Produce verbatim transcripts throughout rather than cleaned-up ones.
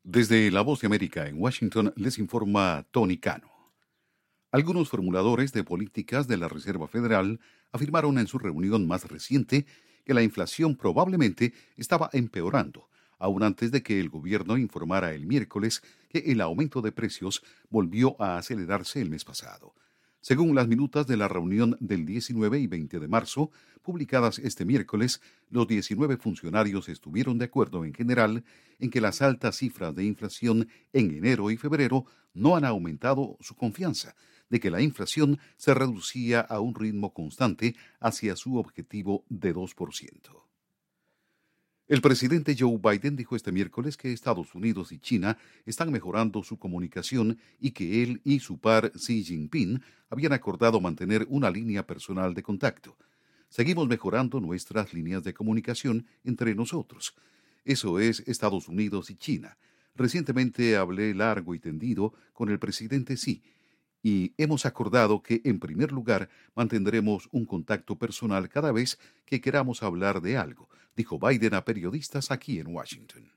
Desde La Voz de América en Washington les informa Tony Cano. Algunos formuladores de políticas de la Reserva Federal afirmaron en su reunión más reciente que la inflación probablemente estaba empeorando, aún antes de que el gobierno informara el miércoles que el aumento de precios volvió a acelerarse el mes pasado. Según las minutas de la reunión del diecinueve y veinte de marzo, publicadas este miércoles, los diecinueve funcionarios estuvieron de acuerdo en general en que las altas cifras de inflación en enero y febrero no han aumentado su confianza de que la inflación se reducía a un ritmo constante hacia su objetivo de dos por ciento. El presidente Joe Biden dijo este miércoles que Estados Unidos y China están mejorando su comunicación y que él y su par Xi Jinping habían acordado mantener una línea personal de contacto. Seguimos mejorando nuestras líneas de comunicación entre nosotros. Eso es Estados Unidos y China. Recientemente hablé largo y tendido con el presidente Xi y hemos acordado que, en primer lugar, mantendremos un contacto personal cada vez que queramos hablar de algo, dijo Biden a periodistas aquí en Washington.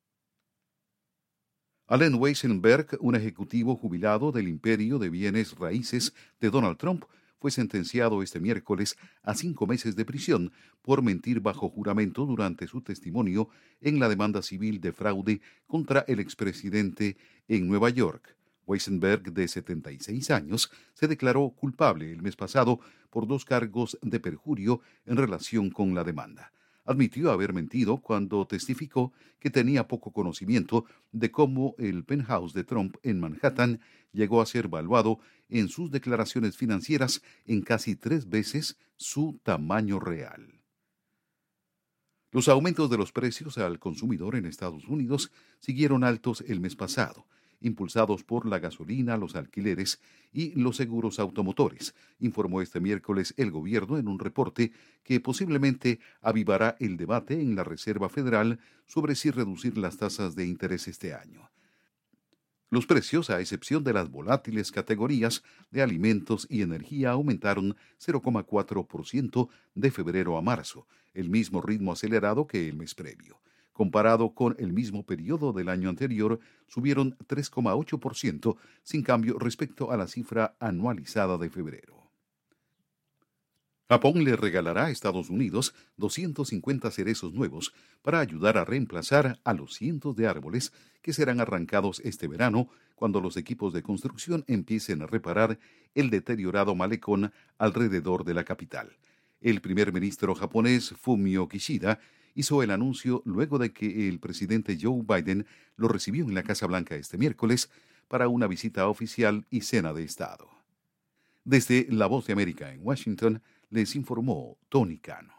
Allen Weissenberg, un ejecutivo jubilado del imperio de bienes raíces de Donald Trump, fue sentenciado este miércoles a cinco meses de prisión por mentir bajo juramento durante su testimonio en la demanda civil de fraude contra el expresidente en Nueva York. Weissenberg, de setenta y seis años, se declaró culpable el mes pasado por dos cargos de perjurio en relación con la demanda. Admitió haber mentido cuando testificó que tenía poco conocimiento de cómo el penthouse de Trump en Manhattan llegó a ser valuado en sus declaraciones financieras en casi tres veces su tamaño real. Los aumentos de los precios al consumidor en Estados Unidos siguieron altos el mes pasado, impulsados por la gasolina, los alquileres y los seguros automotores, informó este miércoles el gobierno en un reporte que posiblemente avivará el debate en la Reserva Federal sobre si reducir las tasas de interés este año. Los precios, a excepción de las volátiles categorías de alimentos y energía, aumentaron cero coma cuatro por ciento de febrero a marzo, el mismo ritmo acelerado que el mes previo. Comparado con el mismo periodo del año anterior, subieron tres coma ocho por ciento, sin cambio respecto a la cifra anualizada de febrero. Japón le regalará a Estados Unidos doscientos cincuenta cerezos nuevos para ayudar a reemplazar a los cientos de árboles que serán arrancados este verano cuando los equipos de construcción empiecen a reparar el deteriorado malecón alrededor de la capital. El primer ministro japonés Fumio Kishida hizo el anuncio luego de que el presidente Joe Biden lo recibió en la Casa Blanca este miércoles para una visita oficial y cena de Estado. Desde La Voz de América en Washington, les informó Tony Cano.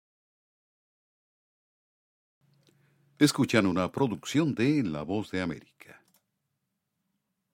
Escuchan una producción de La Voz de América.